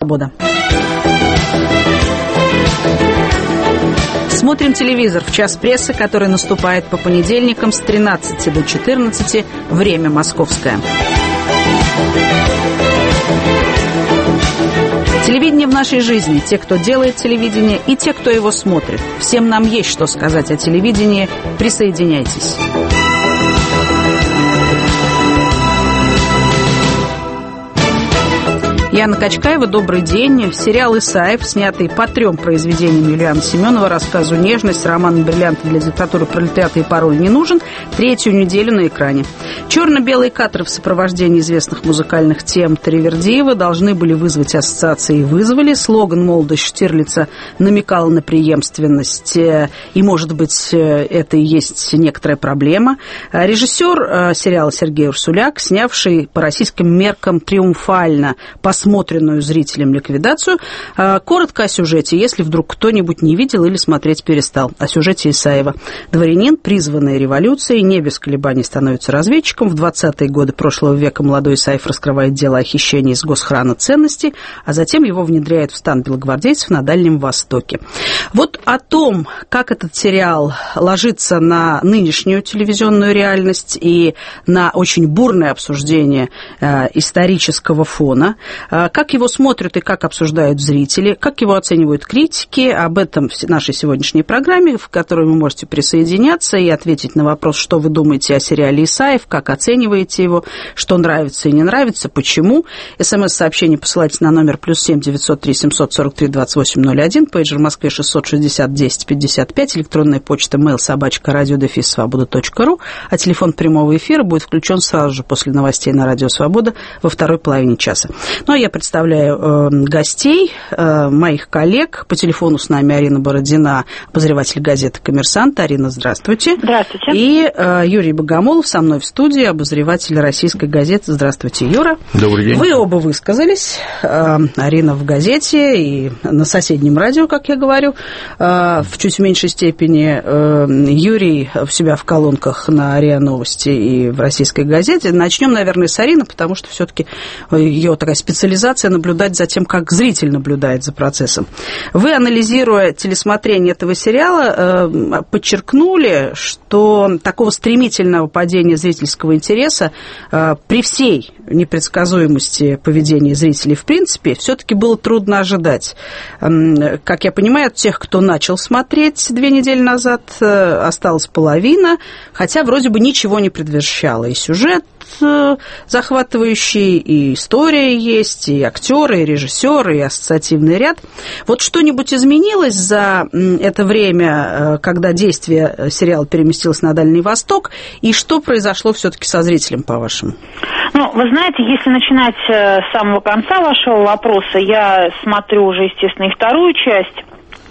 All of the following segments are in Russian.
«Свобода». Смотрим телевизор в час прессы, который наступает по понедельникам с 13 до 14, время московское. Телевидение в нашей жизни. Те, кто делает телевидение, и те, кто его смотрит. Всем нам есть что сказать о телевидении. Присоединяйтесь. Яна Качкаева, добрый день. Сериал «Исаев», снятый по 3 произведениям Юлиана Семенова, рассказу «Нежность», роман «Бриллианты для диктатуры пролетариата» и «Пароль не нужен», 3-ю неделю на экране. Черно-белые кадры в сопровождении известных музыкальных тем Таривердиева должны были вызвать ассоциации и вызвали. Слоган «Молодость Штирлица» намекал на преемственность, и, может быть, это и есть некоторая проблема. Режиссер сериала Сергей Урсуляк, снявший по российским меркам триумфально посмотренную зрителям ликвидацию. Коротко о сюжете, если вдруг кто-нибудь не видел или смотреть перестал. О сюжете Исаева. Дворянин, призванный революцией, не без колебаний становится разведчиком. В 20-е годы прошлого века молодой Исаев раскрывает дело о хищении из госхрана ценностей, а затем его внедряют в стан белогвардейцев на Дальнем Востоке. Вот о том, как этот сериал ложится на нынешнюю телевизионную реальность и на очень бурное обсуждение исторического фона, как его смотрят и как обсуждают зрители, как его оценивают критики, об этом в нашей сегодняшней программе, в которой вы можете присоединяться и ответить на вопрос, что вы думаете о сериале «Исаев», как оцениваете его, что нравится и не нравится, почему. СМС-сообщение посылайте на номер +7 903 743 2801, пейджер в Москве 660 10 55, электронная почта mail@radio-svoboda.ru, а телефон прямого эфира будет включен сразу же после новостей на Радио Свобода во второй половине часа. Ну, а я представляю гостей, моих коллег. По телефону с нами Арина Бородина, обозреватель газеты «Коммерсант». Арина, здравствуйте. Здравствуйте. И Юрий Богомолов со мной в студии, обозреватель «Российской газеты». Здравствуйте, Юра. Добрый день. Вы оба высказались. Арина в газете и на соседнем радио, как я говорю, в чуть меньшей степени. Юрий в себя в колонках на РИА Новости и в «Российской газете». Начнем, наверное, с Арины, потому что все-таки ее такая специализация наблюдать за тем, как зритель наблюдает за процессом. Вы, анализируя телесмотрение этого сериала, подчеркнули, что такого стремительного падения зрительского интереса при всей непредсказуемости поведения зрителей в принципе все-таки было трудно ожидать. Как я понимаю, от тех, кто начал смотреть 2 недели назад, осталась половина, хотя вроде бы ничего не предвещало. И сюжет захватывающий, и история есть, и актеры, и режиссеры, и ассоциативный ряд. Вот что-нибудь изменилось за это время, когда действие сериала переместилось на Дальний Восток, и что произошло все-таки со зрителем, по-вашему? Ну, вы знаете, если начинать с самого конца вашего вопроса, я смотрю уже, естественно, и вторую часть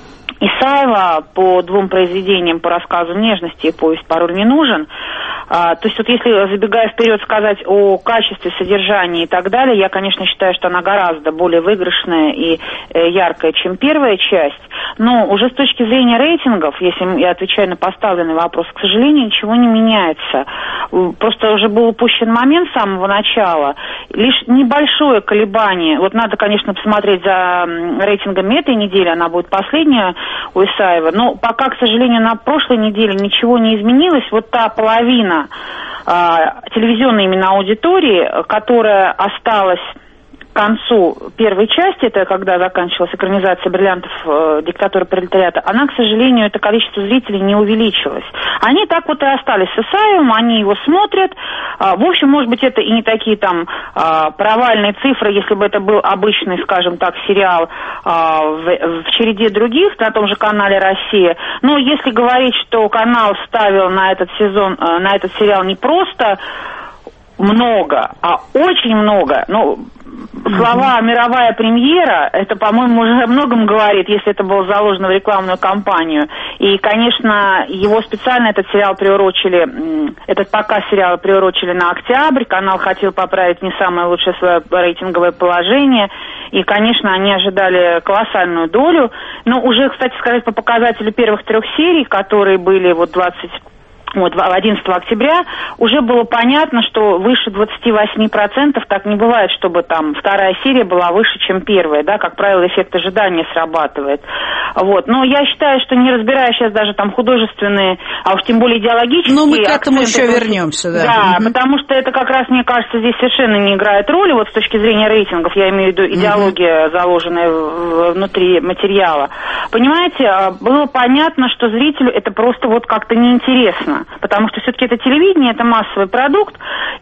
Исаева по 2 произведениям по рассказу «Нежности» и повесть «Пароль не нужен». То есть вот если, забегая вперед, сказать о качестве, содержании и так далее, я, конечно, считаю, что она гораздо более выигрышная и яркая, чем первая часть. Но уже с точки зрения рейтингов, если я отвечаю на поставленный вопрос, к сожалению, ничего не меняется. Просто уже был упущен момент с самого начала. Лишь небольшое колебание. Вот надо, конечно, посмотреть за рейтингами этой недели, она будет последняя у Исаева. Но пока, к сожалению, на прошлой неделе ничего не изменилось. Вот та половина телевизионной именно аудитории, которая осталась к концу первой части, это когда заканчивалась экранизация «Бриллиантов диктатуры пролетариата», она, к сожалению, это количество зрителей не увеличилось. Они так вот и остались с Исаевым, они его смотрят. В общем, может быть, это и не такие там провальные цифры, если бы это был обычный, скажем так, сериал в череде других на том же канале «Россия». Но если говорить, что канал ставил на этот сезон, на этот сериал не просто много, а очень много, ну, слова «мировая премьера», это, по-моему, уже о многом говорит, если это было заложено в рекламную кампанию. И, конечно, его специально этот сериал приурочили, этот показ сериала приурочили на октябрь. Канал хотел поправить не самое лучшее свое рейтинговое положение. И, конечно, они ожидали колоссальную долю. Но уже, кстати сказать, по показателю первых 3 серий, которые были вот вот, 11 октября, уже было понятно, что выше 28% так не бывает, чтобы там вторая серия была выше, чем первая, да, как правило, эффект ожидания срабатывает. Вот. Но я считаю, что не разбирая сейчас даже там художественные, а уж тем более идеологические... Но мы к этому еще вернемся, да. Да, потому что это как раз, мне кажется, здесь совершенно не играет роли, вот с точки зрения рейтингов, я имею в виду идеология, заложенная внутри материала. Понимаете, было понятно, что зрителю это просто вот как-то неинтересно. Потому что все-таки это телевидение, это массовый продукт,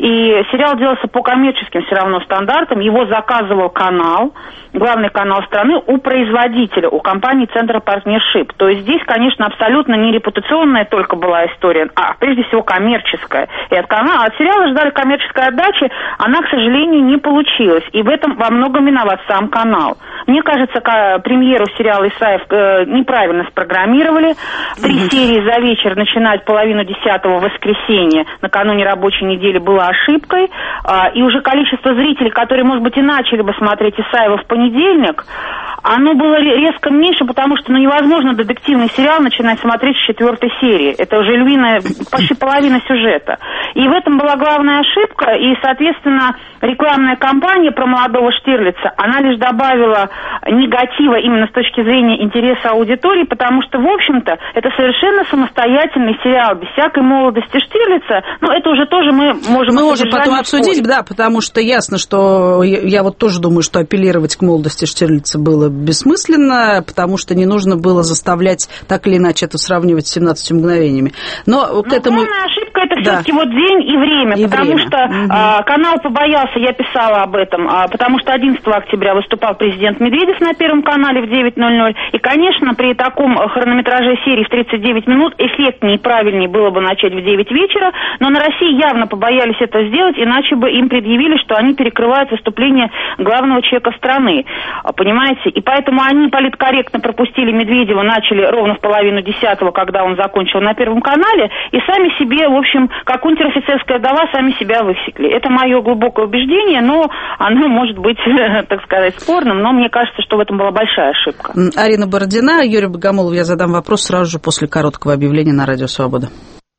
и сериал делался по коммерческим все равно стандартам, его заказывал канал, главный канал страны, у производителя, у компании «Центр Партнершип». То есть здесь, конечно, абсолютно не репутационная только была история, а прежде всего коммерческая. И от сериала ждали коммерческой отдачи, она, к сожалению, не получилась. И в этом во многом виноват сам канал. Мне кажется, премьеру сериала «Исаев» неправильно спрограммировали. 3 серии за вечер начинать половину 10-го воскресенья накануне рабочей недели было ошибкой. И уже количество зрителей, которые, может быть, и начали бы смотреть «Исаева» в понедельник, оно было резко меньше, потому что невозможно детективный сериал начинать смотреть с 4-й серии. Это уже львиная, почти половина сюжета. И в этом была главная ошибка, и, соответственно, рекламная кампания про молодого Штирлица, она лишь добавила негатива именно с точки зрения интереса аудитории, потому что, в общем-то, это совершенно самостоятельный сериал, без всякой молодости Штирлица. Но это уже тоже мы можем потом обсудить, да, потому что ясно, что я вот тоже думаю, что апеллировать к молодости Штирлица было бессмысленно, потому что не нужно было заставлять так или иначе это сравнивать с 17 мгновениями. Но к этому... Главная ошибка это все-таки вот день и время, потому что канал побоялся, я писала об этом, потому что 11 октября выступал президент Медведев на Первом канале в 9:00, и, конечно, при таком хронометраже серии в 39 минут эффектнее и правильнее было бы начать в 9 вечера, но на России явно побоялись это сделать, иначе бы им предъявили, что они перекрывают выступление главного человека страны, понимаете? И поэтому они политкорректно пропустили Медведева, начали ровно в половину 10-го, когда он закончил на Первом канале, и сами себе, в общем, как унтер-офицерская вдова, сами себя высекли. Это мое глубокое убеждение, но оно может быть, так сказать, спорным, но мне кажется, что в этом была большая ошибка. Арина Бородина, Юрий Богомолов, я задам вопрос сразу же после короткого объявления на Радио Свобода.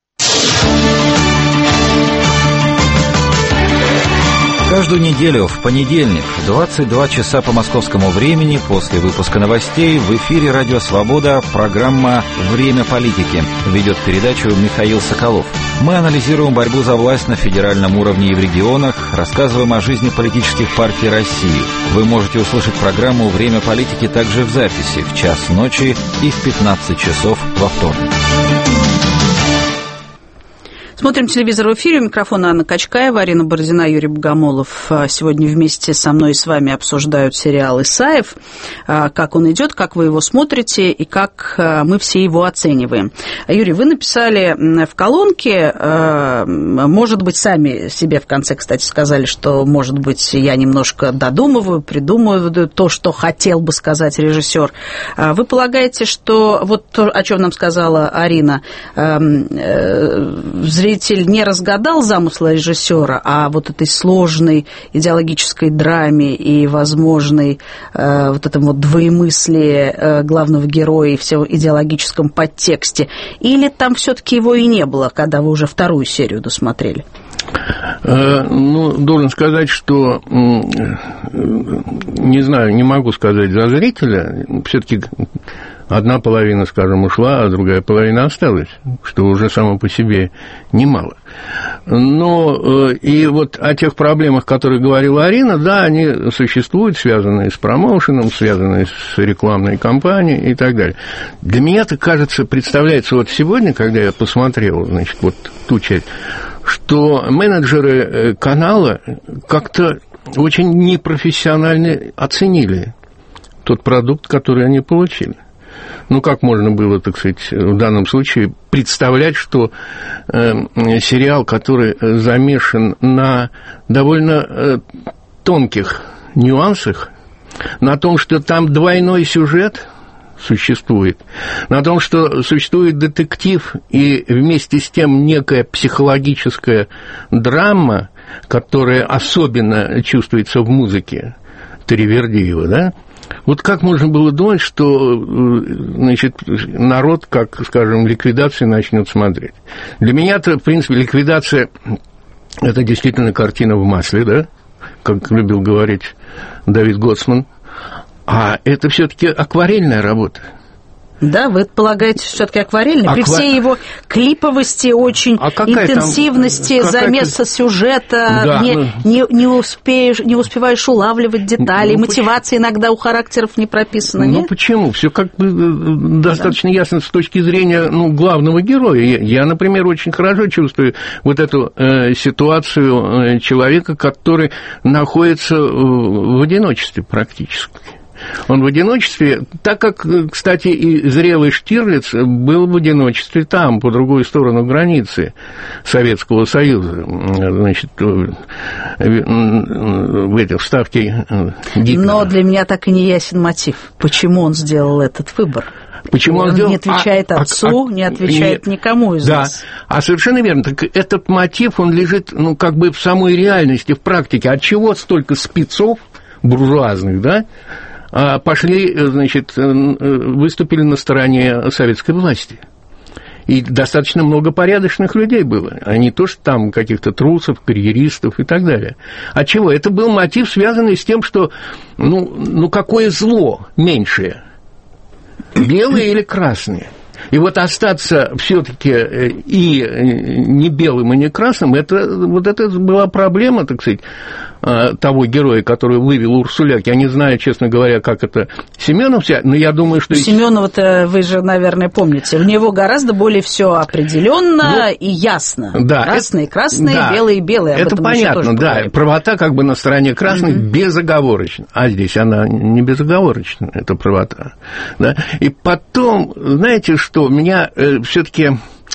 Каждую неделю в понедельник в 22 часа по московскому времени после выпуска новостей в эфире «Радио Свобода» программа «Время политики». Ведет передачу Михаил Соколов. Мы анализируем борьбу за власть на федеральном уровне и в регионах, рассказываем о жизни политических партий России. Вы можете услышать программу «Время политики» также в записи в час ночи и в 15 часов во вторник. Смотрим телевизор в эфире. У микрофона Анна Качкаева, Арина Бородина, Юрий Богомолов. Сегодня вместе со мной и с вами обсуждают сериал «Исаев». Как он идет, как вы его смотрите и как мы все его оцениваем. Юрий, вы написали в колонке, может быть, сами себе в конце, кстати, сказали, что, может быть, я немножко додумываю, придумываю то, что хотел бы сказать режиссер. Вы полагаете, что вот то, о чем нам сказала Арина, зритель не разгадал замысла режиссера, а вот этой сложной идеологической драме и возможной вот этом вот двоемыслии главного героя и всего идеологическом подтексте? Или там все-таки его и не было, когда вы уже вторую серию досмотрели? Ну, должен сказать, что, не знаю, не могу сказать за зрителя, все-таки одна половина, скажем, ушла, а другая половина осталась, что уже само по себе немало. Но и вот о тех проблемах, о которых говорила Арина, да, они существуют, связанные с промоушеном, связанные с рекламной кампанией и так далее. Для меня это, кажется, представляется вот сегодня, когда я посмотрел, значит, вот ту часть, что менеджеры канала как-то очень непрофессионально оценили тот продукт, который они получили. Ну, как можно было, так сказать, в данном случае представлять, что сериал, который замешан на довольно тонких нюансах, на том, что там двойной сюжет существует, на том, что существует детектив и вместе с тем некая психологическая драма, которая особенно чувствуется в музыке Таривердиева, да? Вот как можно было думать, что, значит, народ, как, скажем, ликвидацию начнет смотреть? Для меня-то, в принципе, ликвидация – это действительно картина в масле, да, как любил говорить Давид Гоцман. А это все-таки акварельная работа. Да, вы полагаете, все-таки акварельный? При всей его клиповости, очень интенсивности, замеса сюжета, да, не успеваешь улавливать детали, мотивация иногда у характеров не прописана, нет? Ну, почему? Все как бы достаточно ясно с точки зрения главного героя. Я, например, очень хорошо чувствую вот эту ситуацию человека, который находится в одиночестве практически. Он в одиночестве, так как, кстати, и зрелый Штирлиц был в одиночестве там, по другую сторону границы Советского Союза, значит, в этой вставке Гитлера. Но для меня так и не ясен мотив, почему он сделал этот выбор. Почему он не отвечает отцу, не отвечает никому из нас. Да, совершенно верно. Так этот мотив, он лежит, как бы в самой реальности, в практике. Отчего столько спецов буржуазных, да, пошли, значит, выступили на стороне советской власти. И достаточно много порядочных людей было, а не то, что там каких-то трусов, карьеристов и так далее. Отчего? Это был мотив, связанный с тем, что, какое зло меньшее? Белые или красные? И вот остаться все-таки и не белым, и не красным, это была проблема, так сказать, того героя, который вывел Урсуляк. Я не знаю, честно говоря, как это Семенов, но я думаю, что... Семенова-то вы же, наверное, помните. У него гораздо более все определенно и ясно. Да, красные, да, белые, белые. Это понятно, да. Поговорим. Правота как бы на стороне красных безоговорочно. А здесь она не безоговорочна, это правота. Да? И потом, знаете что, меня все-таки...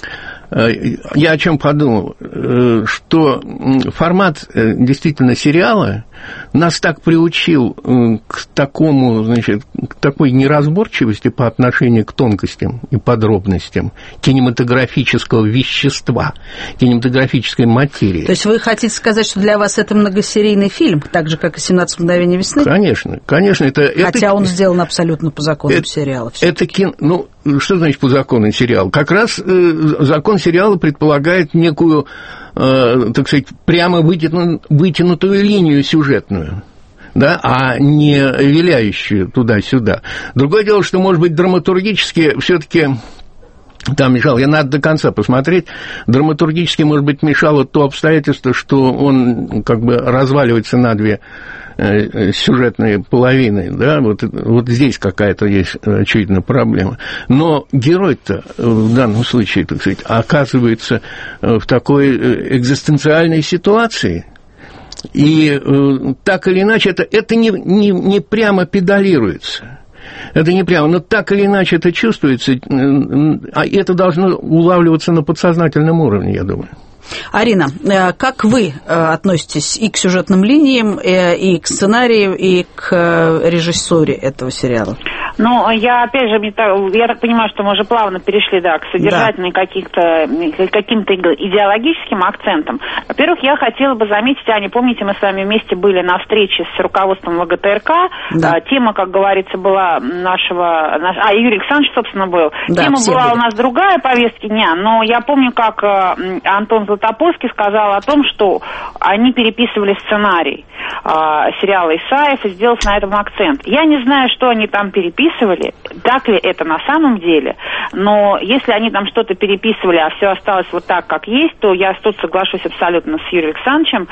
Я о чем подумал, что формат действительно сериала нас так приучил к такому, значит, к такой неразборчивости по отношению к тонкостям и подробностям кинематографического вещества, кинематографической материи. То есть вы хотите сказать, что для вас это многосерийный фильм, так же, как и «17 мгновений весны»? Конечно. Хотя он сделан абсолютно по законам сериала. Это кино... что значит по закону сериала? Как раз закон сериала предполагает некую, так сказать, прямо вытянутую линию сюжетную, да, а не виляющую туда-сюда. Другое дело, что, может быть, драматургически все-таки там мешало, я надо до конца посмотреть, драматургически, может быть, мешало то обстоятельство, что он как бы разваливается на две сюжетные половины, да, вот здесь какая-то есть, очевидно, проблема. Но герой-то в данном случае, так сказать, оказывается в такой экзистенциальной ситуации, и так или иначе это не прямо педалируется. Это не прямо, но так или иначе это чувствуется, а это должно улавливаться на подсознательном уровне, я думаю. Арина, как вы относитесь и к сюжетным линиям, и к сценарию, и к режиссуре этого сериала? Ну, я, опять же, я так понимаю, что мы уже плавно перешли, да, к содержательным каким-то идеологическим акцентам. Во-первых, я хотела бы заметить, Аня, помните, мы с вами вместе были на встрече с руководством ВГТРК, да. Тема, как говорится, была Юрий Александрович, собственно, был. Да, тема была были. У нас другая, повестки дня, но я помню, как Антон Златополский сказал о том, что они переписывали сценарий сериала «Исаев» и сделав на этом акцент. Я не знаю, что они там переписывали, так ли это на самом деле, но если они там что-то переписывали, а все осталось вот так, как есть, то я тут соглашусь абсолютно с Юрием Александровичем,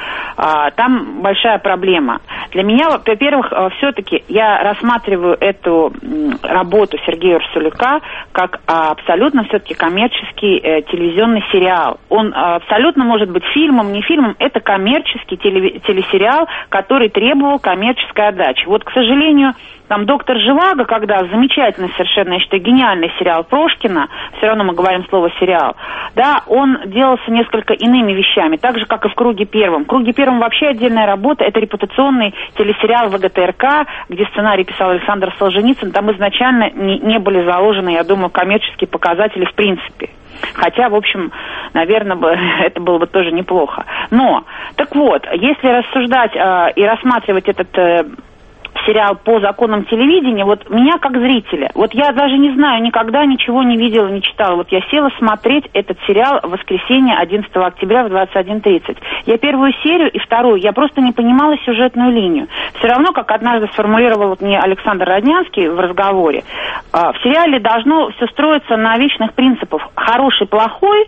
там большая проблема. Для меня, во-первых, все-таки я рассматриваю эту работу Сергея Урсуляка как абсолютно все-таки коммерческий телевизионный сериал. Он абсолютно может быть фильмом, не фильмом, это коммерческий телесериал, который требовал коммерческой отдачи. Вот, к сожалению, там «Доктор Живаго», когда замечательный совершенно, я считаю, гениальный сериал Прошкина, все равно мы говорим слово «сериал», да, он делался несколько иными вещами, так же, как и в «Круге первом». В «Круге первом» вообще отдельная работа, это репутационный телесериал ВГТРК, где сценарий писал Александр Солженицын, там изначально не были заложены, я думаю, коммерческие показатели в принципе. Хотя, в общем, наверное, это было бы тоже неплохо. Но, так вот, если рассуждать и рассматривать этот сериал по законам телевидения, вот меня как зрителя, вот я даже не знаю, никогда ничего не видела, не читала. Вот я села смотреть этот сериал в воскресенье 11 октября в 21:30. Я первую серию и вторую, я просто не понимала сюжетную линию. Все равно, как однажды сформулировал вот мне Александр Роднянский в разговоре, в сериале должно все строиться на вечных принципах. Хороший, плохой,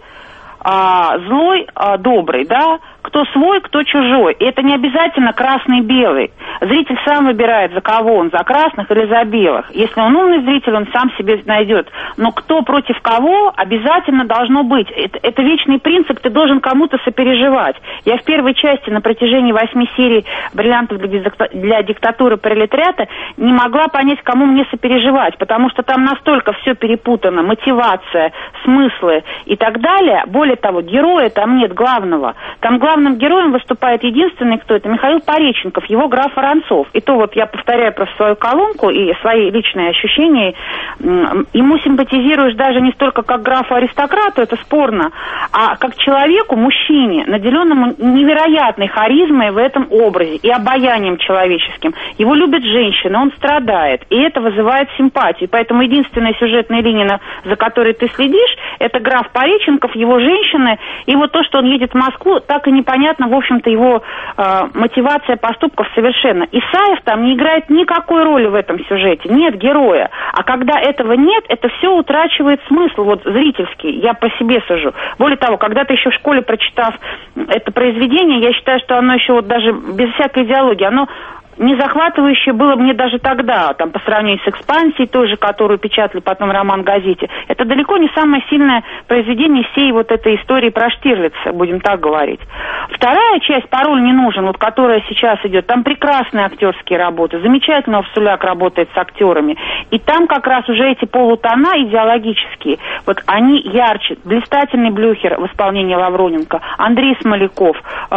злой, добрый, да? Кто свой, кто чужой. И это не обязательно красный-белый. Зритель сам выбирает, за кого он, за красных или за белых. Если он умный зритель, он сам себе найдет. Но кто против кого, обязательно должно быть. Это вечный принцип, ты должен кому-то сопереживать. Я в первой части на протяжении 8 серий «Бриллиантов для диктатуры пролетариата» не могла понять, кому мне сопереживать, потому что там настолько все перепутано, мотивация, смыслы и так далее. Более того, героя там нет главного. Там главным героем выступает единственный, кто это, Михаил Пореченков, его граф Воронцов. И то вот я повторяю про свою колонку и свои личные ощущения. Ему симпатизируешь даже не столько как графу-аристократу, это спорно, а как человеку, мужчине, наделенному невероятной харизмой в этом образе и обаянием человеческим. Его любят женщины, он страдает, и это вызывает симпатию. Поэтому единственная сюжетная линия, за которой ты следишь, это граф Пореченков, его женщины, и вот то, что он едет в Москву, так и непонятно, в общем-то, его мотивация поступков совершенно. Исаев там не играет никакой роли в этом сюжете, нет героя. А когда этого нет, это все утрачивает смысл, вот зрительский, я по себе сужу. Более того, когда-то еще в школе, прочитав это произведение, я считаю, что оно еще вот даже без всякой идеологии, оно не захватывающее было мне даже тогда, там, по сравнению с «Экспансией», той же, которую печатали потом роман в газете. Это далеко не самое сильное произведение всей вот этой истории про Штирлица, будем так говорить. Вторая часть «Пароль не нужен», вот которая сейчас идет, там прекрасные актерские работы, замечательно Овсуляк работает с актерами, и там как раз уже эти полутона идеологические, вот они ярче. Блистательный Блюхер в исполнении Лавроненко, Андрей Смоляков,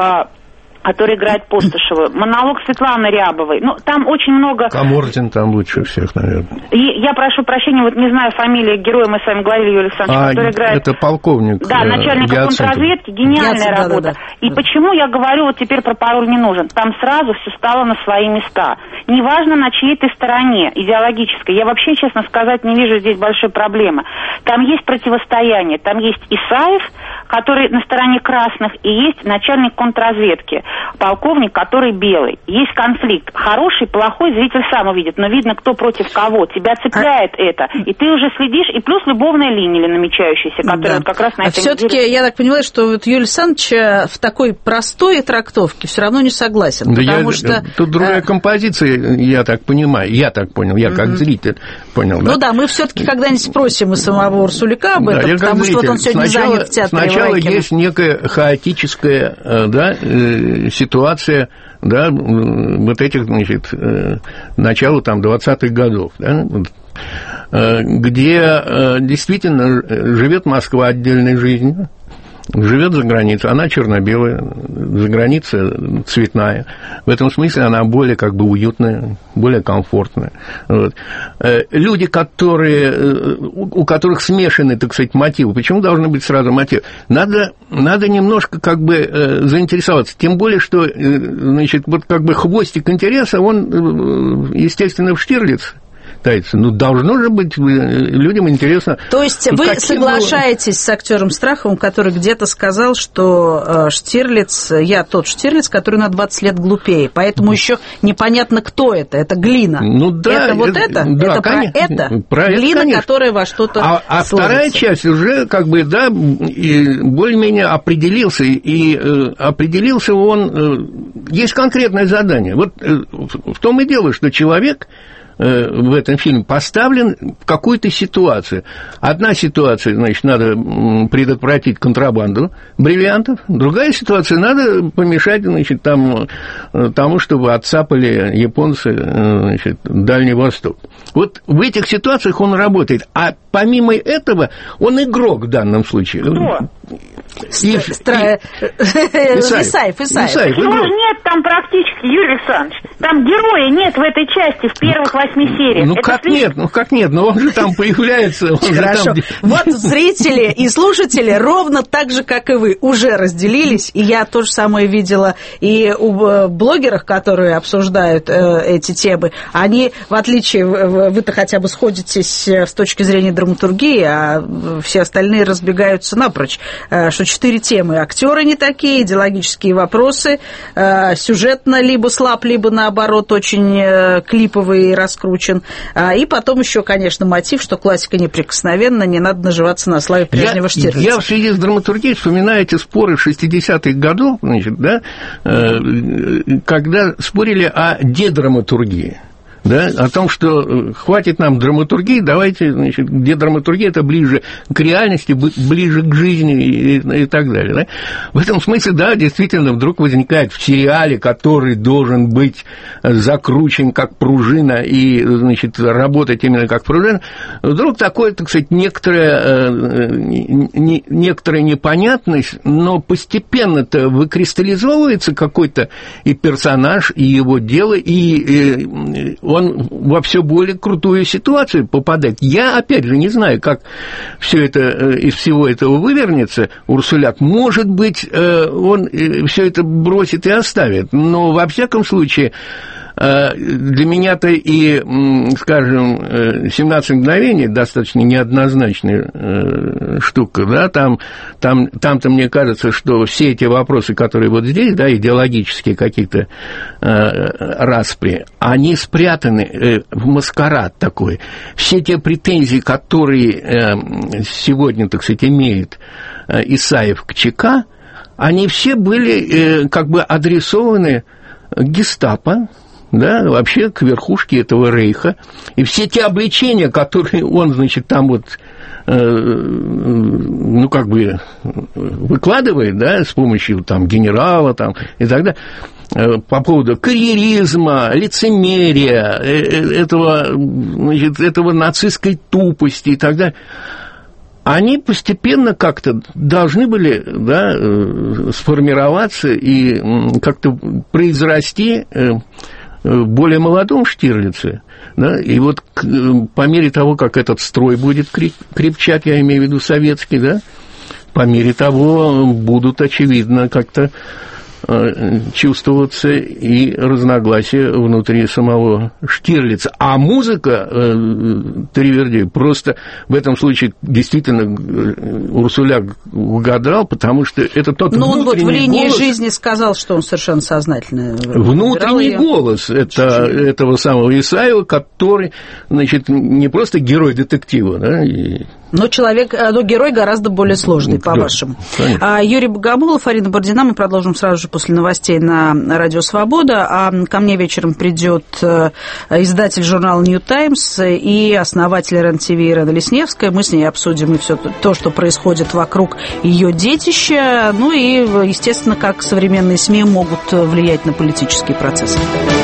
который играет Постышева, монолог Светланы Рябовой. Ну, там очень много... Каморзин там лучше всех, наверное. И я прошу прощения, вот не знаю фамилии героя, мы с вами говорили, Юрий Александрович, который играет... это полковник. Да, начальник контрразведки, гениальная работа. Да. И почему я говорю вот теперь про «Пароль не нужен»? Там сразу все стало на свои места. Неважно, на чьей ты стороне идеологической. Я вообще, честно сказать, не вижу здесь большой проблемы. Там есть противостояние. Там есть Исаев, который на стороне красных, и есть начальник контрразведки, полковник, который белый. Есть конфликт. Хороший, плохой, зритель сам увидит, но видно, кто против кого. Тебя цепляет это. И ты уже следишь, и плюс любовная линия намечающаяся, которая вот как раз на этой неделе... Все-таки я так понимаю, что вот Юрий Александрович в такой простой трактовке все равно не согласен, да, потому что... Тут другая композиция, я так понимаю, я так понял, я как зритель понял, да? Ну да, мы все-таки когда-нибудь спросим и самого Урсуляка об этом, потому что вот он сегодня занят в театре Сначала Вайкина. Есть некая хаотическая, да, ситуация, да, вот этих, значит, начала там 20-х годов, да, где действительно живет Москва отдельной жизнью, живет за границей, она черно-белая, за границей цветная. В этом смысле она более как бы уютная, более комфортная. Вот. Люди, у которых смешаны, так сказать, мотивы, почему должны быть сразу мотивы? Надо немножко как бы заинтересоваться. Тем более, что, значит, вот как бы хвостик интереса, он, естественно, в Штирлиц. Ну, должно же быть людям интересно. То есть вы соглашаетесь с актером Страховым, который где-то сказал, что Штирлиц, я тот Штирлиц, который на 20 лет глупее, поэтому еще непонятно, кто это. Это глина. Ну да. Это вот это? Да, это конечно, про это? Глина, конечно. Которая во что-то А вторая часть уже как бы, да, более-менее определился. И определился он... Есть конкретное задание. Вот в том и дело, что человек... в этом фильме поставлен в какую-то ситуацию. Одна ситуация, значит, надо предотвратить контрабанду бриллиантов, другая ситуация, надо помешать, значит, тому, чтобы отцапали японцы, значит, Дальний Восток. Вот в этих ситуациях он работает, а помимо этого он игрок в данном случае. Кто? Исаев. Его же нет там практически, Юрий Александрович. Там героя нет в этой части, в первых 8 сериях. Как нет? Но он же там появляется. Хорошо. Вот зрители и слушатели ровно так же, как и вы, уже разделились. И я то же самое видела и у блогеров, которые обсуждают эти темы. Они, в отличие, вы-то хотя бы сходитесь с точки зрения драматургии, а все остальные разбегаются напрочь. Что 4 темы. Актеры не такие, идеологические вопросы, сюжетно либо слаб, либо наоборот очень клиповый и раскручен. И потом еще, конечно, мотив, что классика неприкосновенна, не надо наживаться на славе прежнего Штирлица. Я в связи с драматургией вспоминаю эти споры 60-х годов, значит, да, когда спорили о дедраматургии. Да, о том, что хватит нам драматургии, давайте, значит, где драматургия, это ближе к реальности, ближе к жизни и так далее. Да? В этом смысле, да, действительно, вдруг возникает в сериале, который должен быть закручен как пружина и, значит, работать именно как пружина, вдруг такое, так сказать, некоторая непонятность, но постепенно-то выкристаллизовывается какой-то и персонаж, и его дело, и он во все более крутую ситуацию попадает. Я, опять же, не знаю, как все это из всего этого вывернется, Урсуляк. Может быть, он все это бросит и оставит, но, во всяком случае, для меня-то и, скажем, 17 мгновений достаточно неоднозначная штука, да, там-то мне кажется, что все эти вопросы, которые вот здесь, да, идеологические какие-то распри, они спрятаны в маскарад такой. Все те претензии, которые сегодня, так сказать, имеет Исаев к ЧК, они все были как бы адресованы гестапо, да, вообще к верхушке этого рейха, и все те обличения, которые он, значит, там вот, ну, как бы выкладывает, да, с помощью там генерала там и так далее, по поводу карьеризма, лицемерия, этого нацистской тупости и так далее, они постепенно как-то должны были, да, сформироваться и как-то произрасти в более молодом Штирлице, да, и вот по мере того, как этот строй будет крепчать, я имею в виду советский, да, по мере того будут, очевидно, как-то чувствоваться и разногласия внутри самого Штирлица. А музыка Таривердиева просто в этом случае действительно Урсуляк угадал, потому что это тот внутренний голос. Ну, он вот в линии жизни сказал, что он совершенно сознательно внутренний голос этого самого Исаева, который, значит, не просто герой детектива, да, но герой гораздо более сложный, по-вашему. Юрий Богомолов, Арина Бородина. Мы продолжим сразу же после новостей на Радио Свобода. А ко мне вечером придет издатель журнала New Times и основатель РЕН-ТВ Ирена Лесневская. Мы с ней обсудим и все то, что происходит вокруг ее детища. Ну и, естественно, как современные СМИ могут влиять на политические процессы.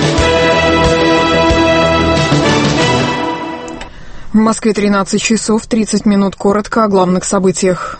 В Москве 13 часов 30 минут. Коротко о главных событиях.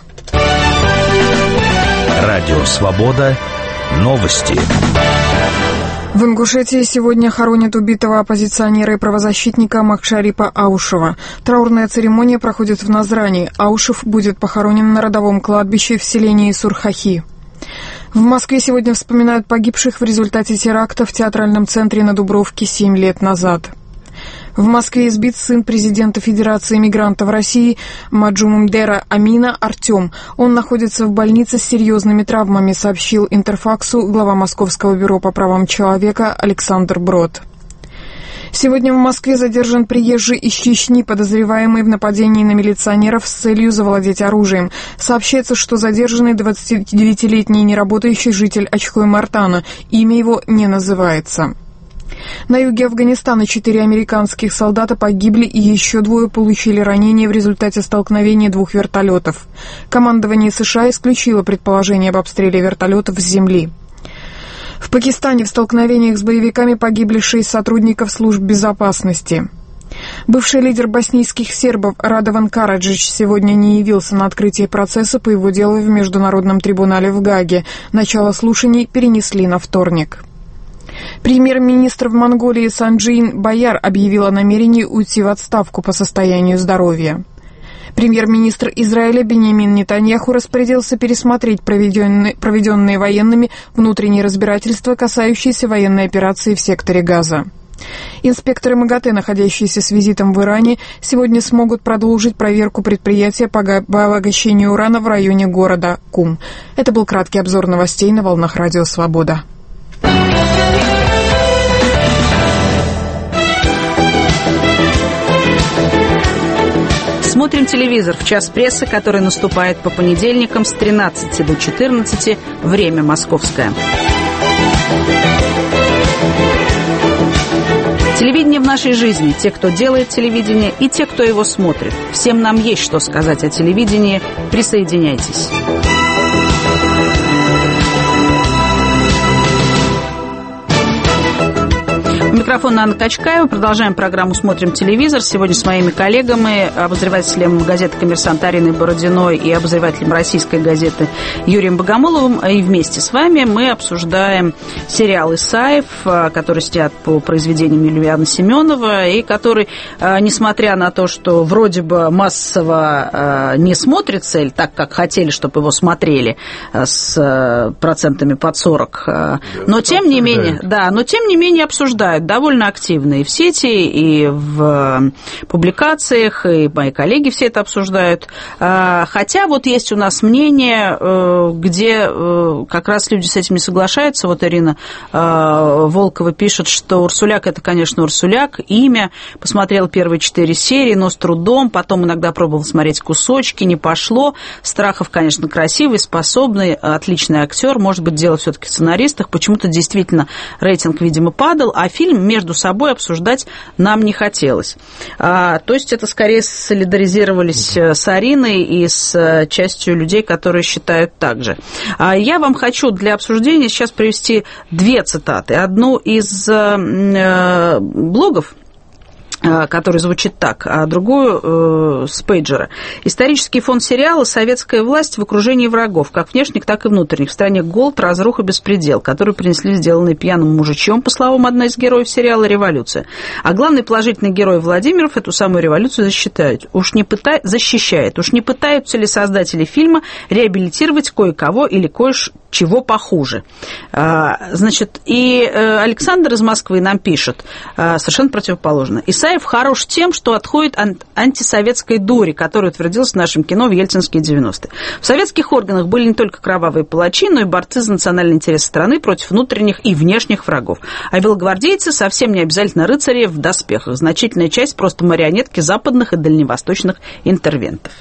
Радио «Свобода». Новости. В Ингушетии сегодня хоронят убитого оппозиционера и правозащитника Махшарипа Аушева. Траурная церемония проходит в Назрани. Аушев будет похоронен на родовом кладбище в селении Сурхахи. В Москве сегодня вспоминают погибших в результате теракта в театральном центре на Дубровке 7 лет назад. В Москве избит сын президента Федерации мигрантов России Маджумдера Амина Артем. Он находится в больнице с серьезными травмами, сообщил Интерфаксу глава Московского бюро по правам человека Александр Брод. Сегодня в Москве задержан приезжий из Чечни, подозреваемый в нападении на милиционеров с целью завладеть оружием. Сообщается, что задержанный 29-летний неработающий житель Очкой-Мартана. Имя его не называется. На юге Афганистана 4 американских солдата погибли и еще 2 получили ранения в результате столкновения 2 вертолетов. Командование США исключило предположение об обстреле вертолетов с земли. В Пакистане в столкновениях с боевиками погибли 6 сотрудников служб безопасности. Бывший лидер боснийских сербов Радован Караджич сегодня не явился на открытие процесса по его делу в Международном трибунале в Гааге. Начало слушаний перенесли на вторник. Премьер-министр в Монголии Санджин Бояр объявил о намерении уйти в отставку по состоянию здоровья. Премьер-министр Израиля Биньямин Нетаньяху распорядился пересмотреть проведенные военными внутренние разбирательства, касающиеся военной операции в секторе Газа. Инспекторы МАГАТЭ, находящиеся с визитом в Иране, сегодня смогут продолжить проверку предприятия по обогащению урана в районе города Кум. Это был краткий обзор новостей на волнах Радио Свобода. Смотрим телевизор в час прессы, который наступает по понедельникам с 13 до 14, время московское. Телевидение в нашей жизни. Те, кто делает телевидение, и те, кто его смотрит. Всем нам есть что сказать о телевидении. Присоединяйтесь. Микрофон Анна Качкаева. Продолжаем программу «Смотрим телевизор». Сегодня с моими коллегами, обозревателем газеты «Коммерсант» Ариной Бородиной и обозревателем российской газеты Юрием Богомоловым. И вместе с вами мы обсуждаем сериал «Исаев», который снят по произведениям Юлиана Семенова, и который, несмотря на то, что вроде бы массово не смотрится, или так, как хотели, чтобы его смотрели, с процентами под 40, но тем не менее обсуждают довольно активно и в сети, и в публикациях, и мои коллеги все это обсуждают. Хотя вот есть у нас мнение, где как раз люди с этим не соглашаются. Вот Ирина Волкова пишет, что Урсуляк – это, конечно, Урсуляк, имя. Посмотрел первые 4 серии, но с трудом. Потом иногда пробовал смотреть кусочки, не пошло. Страхов, конечно, красивый, способный, отличный актер. Может быть, дело все-таки в сценаристах. Почему-то действительно рейтинг, видимо, падал, а фильм между собой обсуждать нам не хотелось. То есть это скорее солидаризировались с Ариной и с частью людей, которые считают так же. Я вам хочу для обсуждения сейчас привести 2 цитаты. Одну из блогов, который звучит так, а другую с пейджера. Исторический фон сериала «Советская власть в окружении врагов, как внешних, так и внутренних. В стране голод, разруха, беспредел, который принесли сделанные пьяным мужичьем, по словам одной из героев сериала, революция. А главный положительный герой Владимиров эту самую революцию защищает. Уж не пытаются ли создатели фильма реабилитировать кое-кого или кое-чего похуже. Значит, и Александр из Москвы нам пишет совершенно противоположно. Исаев хорош тем, что отходит от антисоветской дури, которая утвердилась в нашем кино в ельцинские 90-е. В советских органах были не только кровавые палачи, но и борцы за национальный интерес страны против внутренних и внешних врагов. А белогвардейцы совсем не обязательно рыцари в доспехах. Значительная часть просто марионетки западных и дальневосточных интервентов.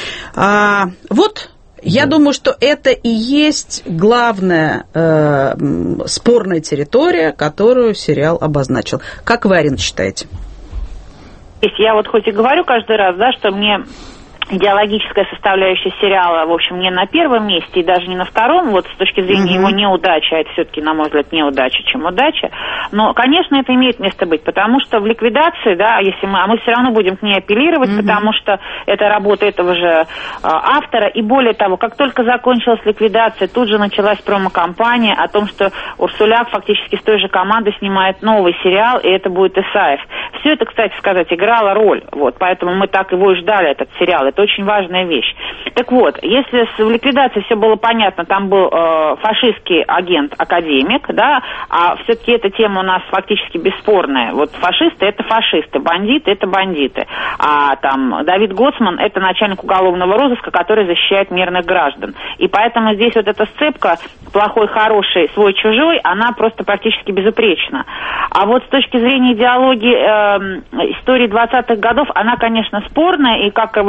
Я думаю, что это и есть главная спорная территория, которую сериал обозначил. Как вы, Арина, считаете? Я вот хоть и говорю каждый раз, да, что мне идеологическая составляющая сериала, в общем, не на первом месте и даже не на втором, вот с точки зрения его неудачи, а это все-таки, на мой взгляд, неудача, чем удача, но, конечно, это имеет место быть, потому что в ликвидации, да, если мы все равно будем к ней апеллировать, потому что это работа этого же автора, и более того, как только закончилась ликвидация, тут же началась промо-компания о том, что Урсуляк фактически с той же командой снимает новый сериал, и это будет Исаев. Все это, кстати сказать, играло роль, вот, поэтому мы так его и ждали, этот сериал. Это очень важная вещь. Так вот, если в ликвидации все было понятно, там был фашистский агент-академик, да, а все-таки эта тема у нас фактически бесспорная. Вот фашисты – это фашисты, бандиты – это бандиты. А там Давид Гоцман – это начальник уголовного розыска, который защищает мирных граждан. И поэтому здесь вот эта сцепка плохой-хороший, свой-чужой, она просто практически безупречна. А вот с точки зрения идеологии истории 20-х годов, она, конечно, спорная, и, как вы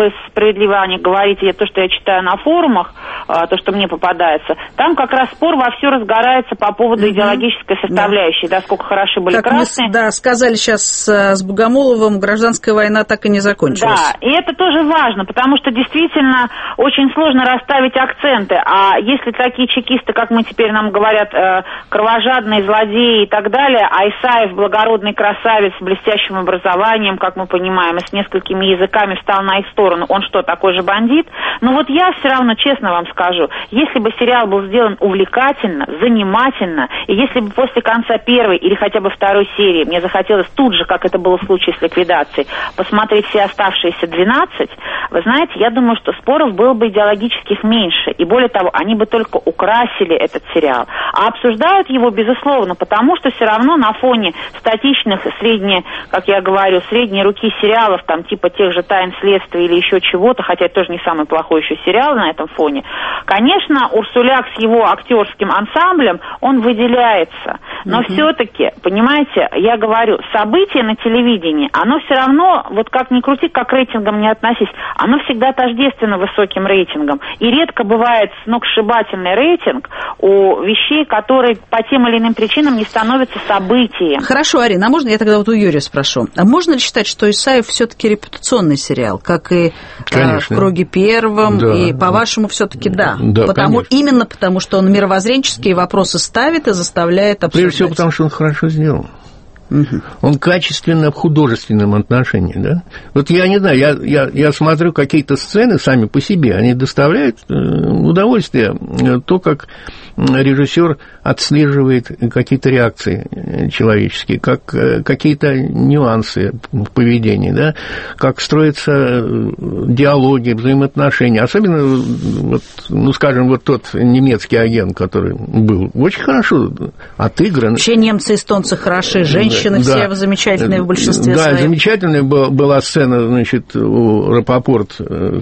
справедливо, Аня, говорите, то, что я читаю на форумах, то, что мне попадается, там как раз спор вовсю разгорается по поводу идеологической составляющей, да, сколько хороши были как красные. Мы, сказали сейчас с Богомоловым, гражданская война так и не закончилась. Да, и это тоже важно, потому что действительно очень сложно расставить акценты, а если такие чекисты, как мы теперь нам говорят, кровожадные злодеи и так далее, а Исаев благородный красавец с блестящим образованием, как мы понимаем, и с несколькими языками встал на их сторону, он что, такой же бандит? Но вот я все равно честно вам скажу, если бы сериал был сделан увлекательно, занимательно, и если бы после конца первой или хотя бы второй серии мне захотелось тут же, как это было в случае с ликвидацией, посмотреть все оставшиеся 12, вы знаете, я думаю, что споров было бы идеологических меньше, и более того, они бы только украсили этот сериал. А обсуждают его, безусловно, потому что все равно на фоне статичных, как я говорю, средней руки сериалов, там, типа тех же «Тайн следствия» или еще чего-то, хотя это тоже не самый плохой еще сериал на этом фоне, конечно, Урсуляк с его актерским ансамблем, он выделяется. Но все-таки, понимаете, я говорю, событие на телевидении, оно все равно, вот как ни крути, как к рейтингам не относись, оно всегда тождественно высоким рейтингам. И редко бывает сногсшибательный рейтинг у вещей, которые по тем или иным причинам не становятся событием. Хорошо, Арина, а можно я тогда вот у Юрия спрошу? А можно ли считать, что «Исаев» все-таки репутационный сериал, как и «В круге первом», да, и, по-вашему, все-таки да? Именно потому, что он мировоззренческие вопросы ставит и заставляет обсуждать. Прежде всего, потому что он хорошо сделан. Он качественно в художественном отношении, да? Вот я не знаю, я смотрю какие-то сцены сами по себе, они доставляют удовольствие, то, как режиссер отслеживает какие-то реакции человеческие, как какие-то нюансы в поведении, да, как строятся диалоги, взаимоотношения. Особенно, вот, ну, скажем, вот тот немецкий агент, который был, очень хорошо отыгран. Вообще немцы, эстонцы хороши, женщины все замечательные в большинстве своем. Да, замечательная была сцена, значит, у Рапопорт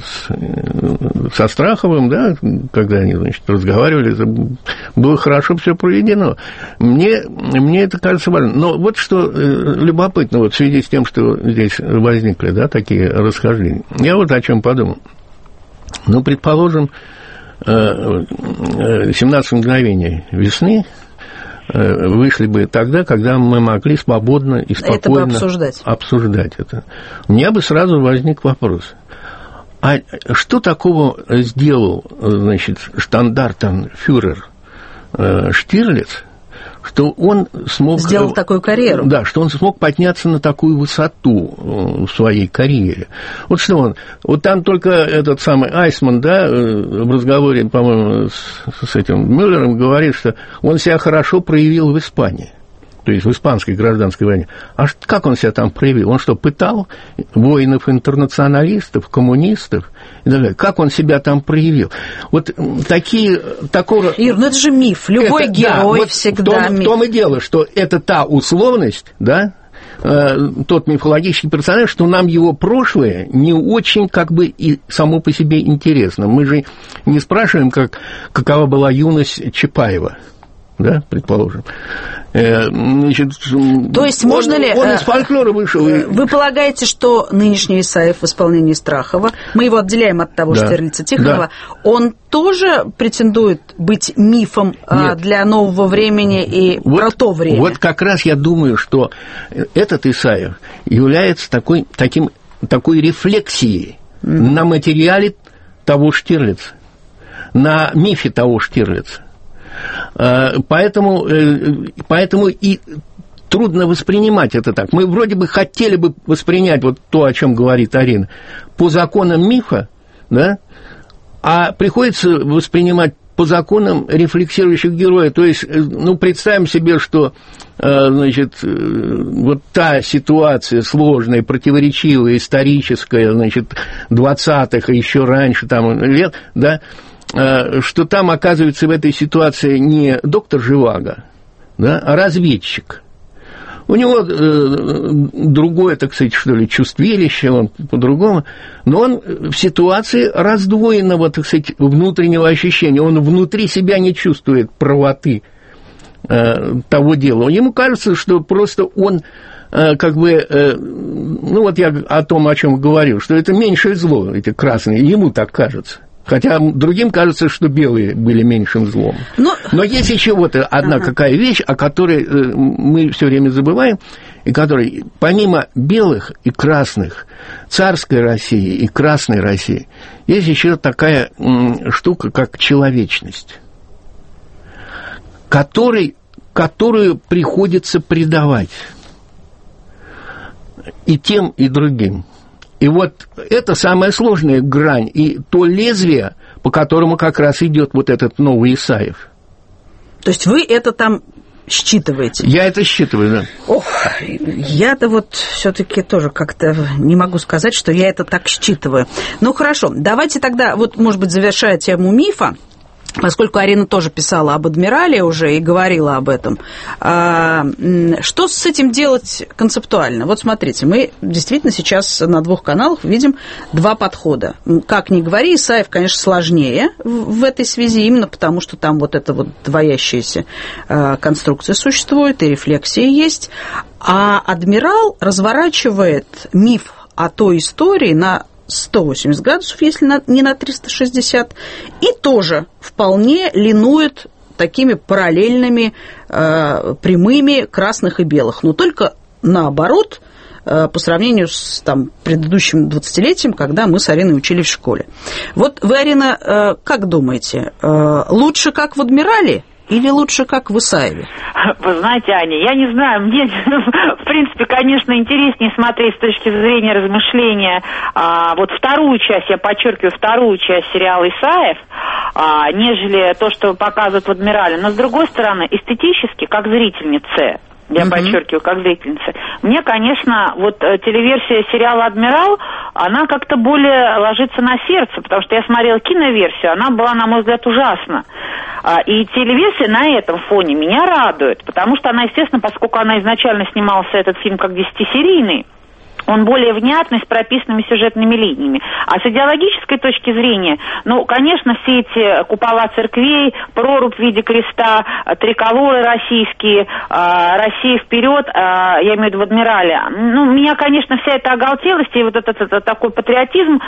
со Страховым, да, когда они, значит, разговаривали, было хорошо все проведено. Мне это кажется важным. Но вот что любопытно, вот в связи с тем, что здесь возникли, да, такие расхождения. Я вот о чем подумал. Ну, предположим, 17 мгновений весны вышли бы тогда, когда мы могли свободно и спокойно обсуждать это. У меня бы сразу возник вопрос. А что такого сделал, значит, штандартенфюрер Штирлиц, что он смог... Сделал такую карьеру. Да, что он смог подняться на такую высоту в своей карьере. Вот что он... Вот там только этот самый Айсман, да, в разговоре, по-моему, с этим Мюллером говорит, что он себя хорошо проявил в Испании. То есть в испанской гражданской войне. А как он себя там проявил? Он что, пытал воинов-интернационалистов, коммунистов? И так далее? Как он себя там проявил? Вот такого... Ир, ну это же миф. Любой герой да, вот всегда миф. В том и дело, что это та условность, да, тот мифологический персонаж, что нам его прошлое не очень как бы и само по себе интересно. Мы же не спрашиваем, какова была юность Чапаева. Да, предположим. Значит, то есть можно ли... Он из фольклора вышел. Вы полагаете, что нынешний Исаев в исполнении Страхова, мы его отделяем от того Штирлица-Тихонова, он тоже претендует быть мифом для нового времени и про то время? Вот как раз я думаю, что этот Исаев является такой рефлексией на материале того Штирлица, на мифе того Штирлица. Поэтому и трудно воспринимать это так. Мы вроде бы хотели бы воспринять вот то, о чем говорит Арина, по законам мифа, да, а приходится воспринимать по законам рефлексирующих героев. То есть, ну, представим себе, что, значит, вот та ситуация сложная, противоречивая, историческая, значит, 20-х и еще раньше там лет, да, что там оказывается в этой ситуации не доктор Живаго, да, а разведчик. У него другое, так сказать, что ли, чувствилище, он по-другому, но он в ситуации раздвоенного, так сказать, внутреннего ощущения. Он внутри себя не чувствует правоты того дела. Ему кажется, что просто он как бы, ну, вот я о том, о чем говорил, что это меньшее зло, эти красные, ему так кажется. Хотя другим кажется, что белые были меньшим злом. Но есть еще вот одна какая вещь, о которой мы все время забываем, и которой, помимо белых и красных, царской России и красной России, есть еще такая штука, как человечность, которую приходится предавать и тем, и другим. И вот это самая сложная грань, и то лезвие, по которому как раз идет вот этот новый Исаев. То есть вы это там считываете? Я это считываю, да. Ох, я-то вот все-таки тоже как-то не могу сказать, что я это так считываю. Ну, хорошо, давайте тогда, вот, может быть, завершая тему мифа, поскольку Арина тоже писала об адмирале уже и говорила об этом, что с этим делать концептуально? Вот смотрите, мы действительно сейчас на 2 каналах видим 2 подхода. Как ни говори, Исаев, конечно, сложнее в этой связи, именно потому что там вот эта вот двоящаяся конструкция существует, и рефлексия есть. А адмирал разворачивает миф о той истории на 180 градусов, если не на 360, и тоже вполне линует такими параллельными прямыми красных и белых, но только наоборот по сравнению с предыдущим 20-летием, когда мы с Ариной учились в школе. Вот вы, Арина, как думаете, лучше как в «Адмирале» или лучше как в Исаеве? Вы знаете, Аня, я не знаю, мне, в принципе, конечно, интереснее смотреть с точки зрения размышления вот вторую часть, я подчеркиваю, вторую часть сериала «Исаев», нежели то, что показывают в «Адмирале». Но, с другой стороны, эстетически, как зрительница, я подчеркиваю, как зрительница, мне, конечно, вот телеверсия сериала «Адмирал», она как-то более ложится на сердце, потому что я смотрела киноверсию, она была, на мой взгляд, ужасна. И телеверсия на этом фоне меня радует, потому что она, естественно, поскольку она изначально снимался, этот фильм, как 10-серийный, он более внятный, с прописанными сюжетными линиями. А с идеологической точки зрения, ну, конечно, все эти купола церквей, прорубь в виде креста, триколоры российские, Россия вперед, я имею в виду в «Адмирале», ну, меня, конечно, вся эта оголтелость и вот этот такой патриотизм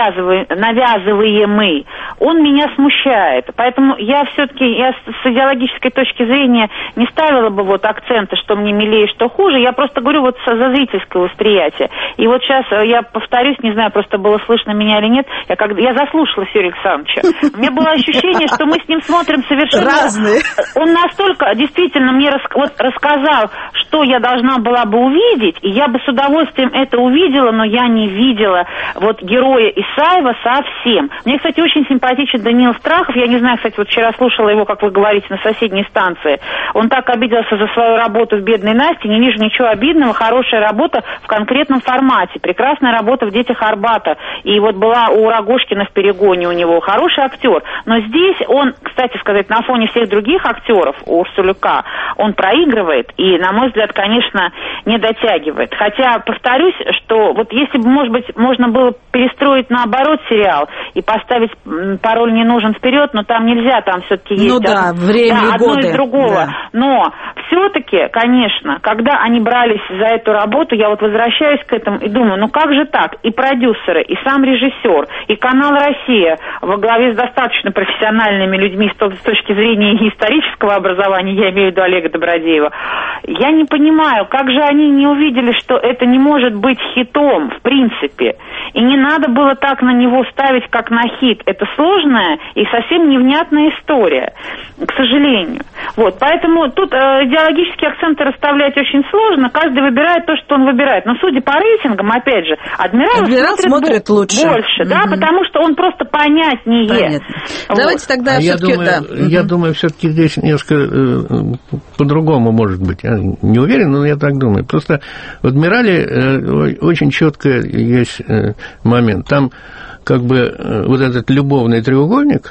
навязываемый, он меня смущает. Поэтому я все-таки с идеологической точки зрения не ставила бы вот акценты, что мне милее, что хуже, я просто говорю вот за зрительское восприятие. И вот сейчас я повторюсь, не знаю, просто было слышно меня или нет, я заслушалась Юрия Александровича. У меня было ощущение, что мы с ним смотрим совершенно... Разные. Он настолько действительно мне рассказал, что я должна была бы увидеть, и я бы с удовольствием это увидела, но я не видела вот героя Исаева совсем. Мне, кстати, очень симпатичен Даниил Страхов. Я не знаю, кстати, вот вчера слушала его, как вы говорите, на соседней станции. Он так обиделся за свою работу в «Бедной Насте». Не вижу ничего обидного. Хорошая работа в конкретном формате. Прекрасная работа в «Детях Арбата». И вот была у Рогожкина в «Перегоне» у него. Хороший актер. Но здесь он, кстати сказать, на фоне всех других актеров, у Урсулюка, он проигрывает и, на мой взгляд, конечно, не дотягивает. Хотя, повторюсь, что вот если бы, может быть, можно было перестроить наоборот сериал и поставить «Пароль не нужен» вперед, но там нельзя, там все-таки есть... Ну да, время и одно годы. из другого. Да. Но все-таки, конечно, когда они брались за эту работу, я вот возвращаюсь к этому и думаю, ну как же так? И продюсеры, и сам режиссер, и канал «Россия» во главе с достаточно профессиональными людьми с точки зрения исторического образования, я имею в виду Олега Добродеева, я не понимаю, как же они не увидели, что это не может быть хитом, в принципе. И не надо было так на него ставить, как на хит. Это сложная и совсем невнятная история, к сожалению. Вот, поэтому тут идеологические акценты расставлять очень сложно. Каждый выбирает то, что он выбирает. Но судя по рейтингам, опять же, «Адмирал» смотрит лучше. Больше, да, потому что он просто понятнее. Понятно. Вот. Давайте тогда все-таки... Я думаю, все-таки здесь несколько по-другому может быть. Я не уверен, но я так думаю. Просто в «Адмирале» очень четко есть момент. Там как бы вот этот любовный треугольник,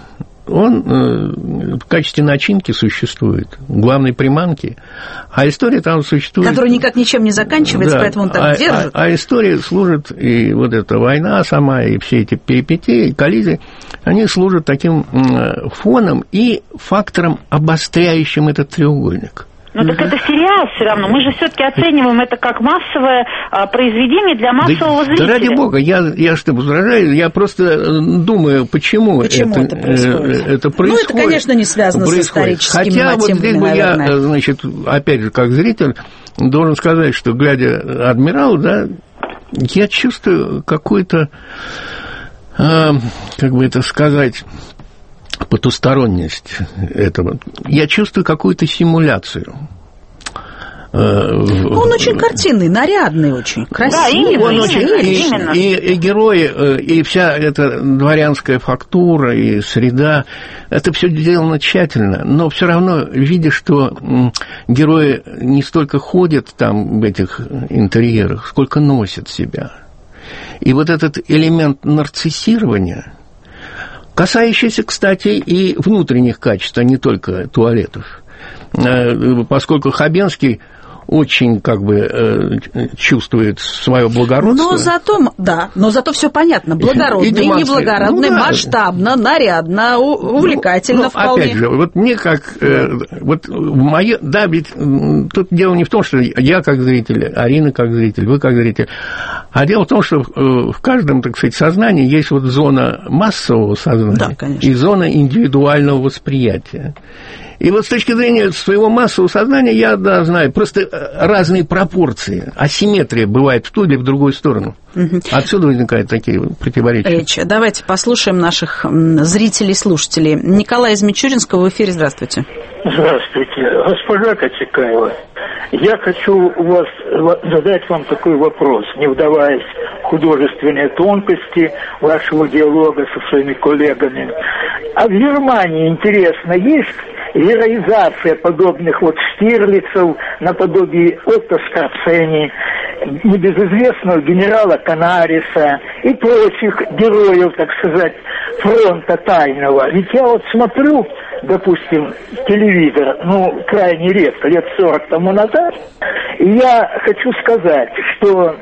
он в качестве начинки существует, главной приманки, а история там существует... Которая никак ничем не заканчивается, да, поэтому он так держит. А история служит, и вот эта война сама, и все эти перипетии, и коллизии, они служат таким фоном и фактором, обостряющим этот треугольник. Ну так это сериал все равно. Мы же все-таки оцениваем это как массовое произведение для массового зрителя. Да ради бога, я что, возражаю? Я просто думаю, почему это происходит. Ну, это, конечно, не связано с историческими мотивами, вот здесь бы я, значит, опять же, как зритель, должен сказать, что, глядя «Адмирал», да, я чувствую какую-то, как бы это сказать, потусторонность этого. Я чувствую какую-то симуляцию. Он очень картинный, нарядный очень, красивый. Да, он именно. И герои, и вся эта дворянская фактура, и среда, это все сделано тщательно, но все равно видишь, что герои не столько ходят там в этих интерьерах, сколько носят себя. И вот этот элемент нарциссирования, касающийся, кстати, и внутренних качеств, а не только туалетов. Поскольку Хабенский очень, как бы, чувствует свое благородство. Но зато все понятно. Благородно и неблагородно, масштабно, нарядно, увлекательно вполне. Опять же, вот мне как... вот мое... Да, ведь тут дело не в том, что я как зритель, Арина как зритель, вы как зритель. А дело в том, что в каждом, так сказать, сознании есть вот зона массового сознания, да, и зона индивидуального восприятия. И вот с точки зрения своего массового сознания я, да, знаю, просто разные пропорции, асимметрия бывает в ту или в другую сторону. Отсюда возникают такие противоречия. Давайте послушаем наших зрителей, слушателей. Николай из Мичуринского в эфире, здравствуйте. Здравствуйте, госпожа Кочекаева. Я хочу задать вам такой вопрос, не вдаваясь в художественные тонкости вашего диалога со своими коллегами. А в Германии, интересно, есть героизация подобных вот Штирлицев наподобие Отто Скорцени, небезызвестного генерала Канариса и прочих героев, так сказать, фронта тайного? Ведь я вот смотрю, допустим, телевизор, крайне редко, лет 40 тому назад, и я хочу сказать, что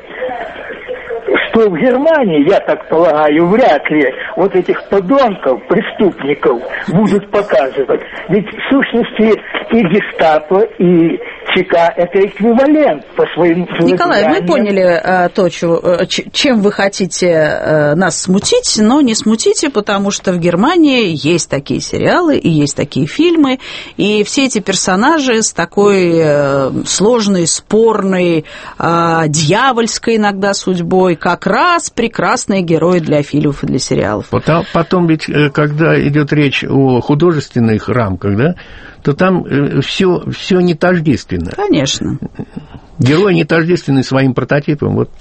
в Германии, я так полагаю, вряд ли вот этих подонков, преступников будут показывать. Ведь в сущности и гестапо, и ЧК – это эквивалент по своим... Николай, мы поняли чем вы хотите нас смутить, но не смутите, потому что в Германии есть такие сериалы и есть такие фильмы, и все эти персонажи с такой сложной, спорной, дьявольской иногда судьбой, как раз прекрасные герои для фильмов и для сериалов. Потом ведь, когда идет речь о художественных рамках, да, то там все не тождественно. Конечно. Герои не тождественны своим прототипам. Вот.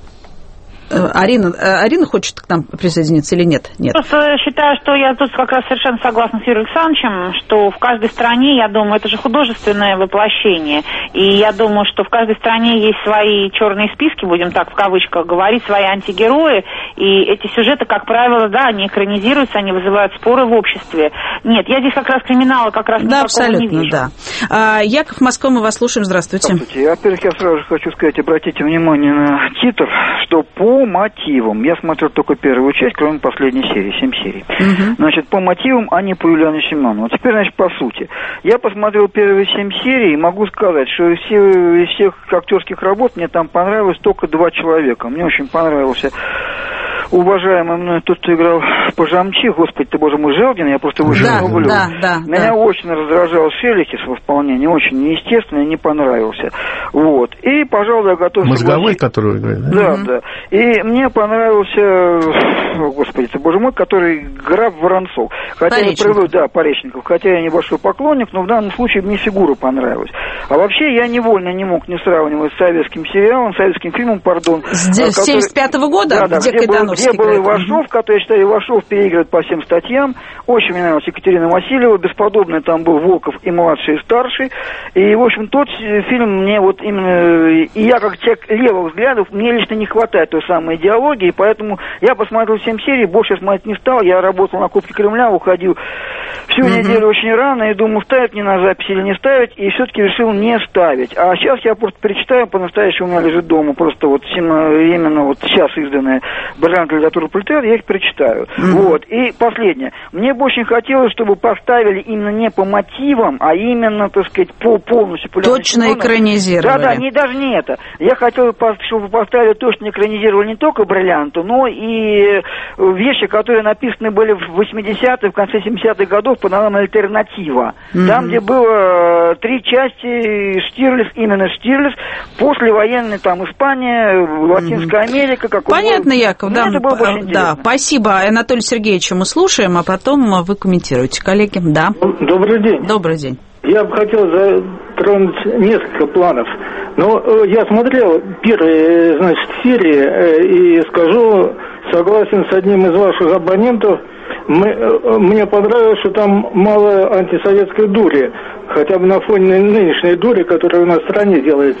Арина хочет к нам присоединиться или нет? Нет. Просто считаю, что я тут как раз совершенно согласна с Юрием Александровичем, что в каждой стране, я думаю, это же художественное воплощение. И я думаю, что в каждой стране есть свои черные списки, будем так в кавычках говорить, свои антигерои. И эти сюжеты, как правило, да, они экранизируются, они вызывают споры в обществе. Нет, я здесь как раз криминала как раз никакого не вижу. Да, абсолютно, да. Яков, Москва, мы вас слушаем. Здравствуйте. Здравствуйте. Во-первых, я сразу же хочу сказать, обратите внимание на титр, что по мотивам, я смотрел только первую часть, кроме последней серии, 7 серий. Значит, по мотивам, а не по Юлиане Семеновне. Вот теперь, значит, по сути. Я посмотрел первые 7 серий и могу сказать, что из всех актерских работ мне там понравилось только 2 человека. Мне очень понравился уважаемый мной тот, кто играл по Жамчи, господи ты, боже мой, Желдин, я просто его люблю. Меня очень раздражал Шелихис в исполнении, очень неестественно, не понравился. Вот. И, пожалуй, я готов... Мозговой, который играет, да? Да. И мне понравился, господи ты, боже мой, который граф Воронцов. Пореченков. Хотя я небольшой поклонник, но в данном случае мне фигура понравилась. А вообще я невольно не мог не сравнивать с советским сериалом, советским фильмом, пардон. С 75-го года? Да, где был Ивашов, который, я считаю, Ивашов переигрывает по всем статьям. Очень мне нравилась Екатерина Васильева, бесподобный там был Волков и младший, и старший. И, в общем, тот фильм мне вот именно... И я, как человек левых взглядов, мне лично не хватает той самой идеологии, поэтому я посмотрел 7 серий, больше смотреть не стал. Я работал на Кубке Кремля, уходил всю неделю очень рано, и думаю, ставить мне на запись или не ставить, и все-таки решил не ставить. А сейчас я просто перечитаю, по-настоящему у меня лежит дома, просто вот именно вот сейчас изданная «Бриллианты литературы пролетариата», я их перечитаю. Вот. И последнее. Мне бы очень хотелось, чтобы поставили именно не по мотивам, а именно, так сказать, по полностью. Точно экранизировали. Да, даже не это. Я хотел, чтобы поставили точно экранизировали не только «Бриллианты», но и вещи, которые написаны были в 80-е, в конце 70-х годов по нормам «Альтернатива». Там, где было 3 части, именно Штирлиц, послевоенный, там, Испания, Латинская Америка. Понятно, Яков, да. Да, спасибо, Анатолий Сергеевич, мы слушаем, а потом вы комментируете. Коллеги, да. Добрый день. Добрый день. Я бы хотел затронуть несколько планов. Но я смотрел первые, серии, и скажу, согласен с одним из ваших абонентов, мне понравилось, что там мало антисоветской дури, хотя бы на фоне нынешней дури, которая у нас в стране делается.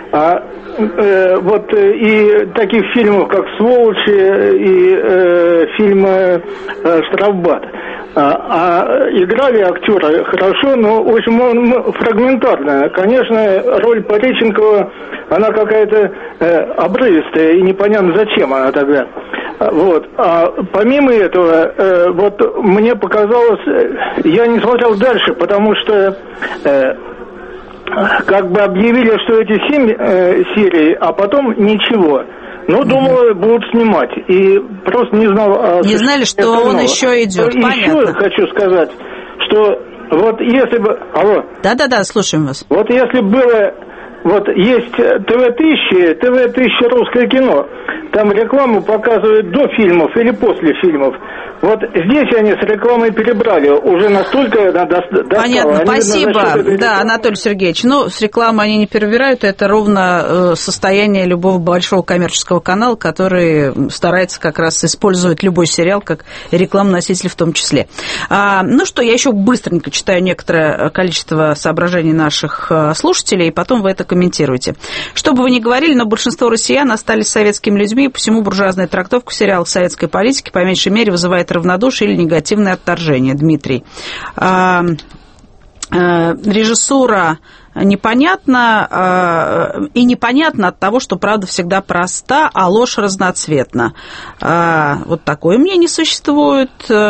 И таких фильмов, как «Сволочи» и фильмы «Штрафбат». Играли актеры хорошо, но очень фрагментарно. Конечно, роль Пореченкова, она какая-то обрывистая, и непонятно, зачем она тогда. Вот. А помимо этого, мне показалось, я не смотрел дальше, потому что как бы объявили, что эти 7 серий, а потом ничего. Думал, будут снимать. И просто не знал... Не знали, что он еще идет. Понятно. Еще хочу сказать, что вот если бы... Алло. Да, слушаем вас. Вот если было... Вот есть ТВ-1000 русское кино. Там рекламу показывают до фильмов или после фильмов. Вот здесь они с рекламой перебрали. Уже настолько достало. Понятно, спасибо. Да, Анатолий Сергеевич. С рекламой они не перебирают. Это ровно состояние любого большого коммерческого канала, который старается как раз использовать любой сериал как рекламный носитель в том числе. Я еще быстренько читаю некоторое количество соображений наших слушателей, и потом вы это комментируете. Что бы вы ни говорили, но большинство россиян остались советскими людьми, и посему буржуазная трактовка сериалов советской политики по меньшей мере вызывает равнодушие или негативное отторжение. Дмитрий. Режиссура непонятна, и непонятно от того, что правда всегда проста, а ложь разноцветна. Вот такое мнение существует.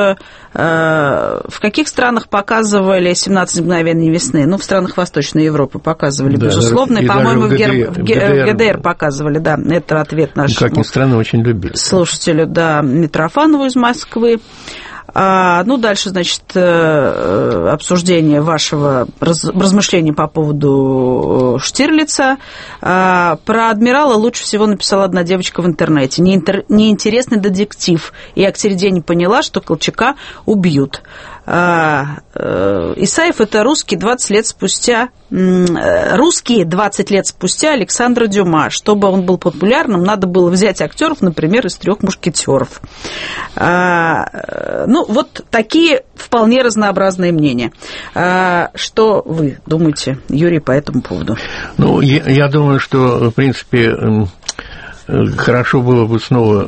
В каких странах показывали «17 мгновений весны»? В странах Восточной Европы показывали, да, безусловно. И, по-моему, в ГДР показывали, да. Это ответ нашему... Как ни странно, очень любили. Слушателю, да, Митрофанову из Москвы. Дальше, обсуждение вашего размышления по поводу Штирлица. Про адмирала лучше всего написала одна девочка в интернете. Неинтересный детектив. И я к середине поняла, что Колчака убьют. Исаев – это русские 20 лет спустя Александра Дюма. Чтобы он был популярным, надо было взять актеров, например, из «Трех мушкетеров». Вот такие вполне разнообразные мнения. Что вы думаете, Юрий, по этому поводу? Я думаю, что, в принципе, хорошо было бы снова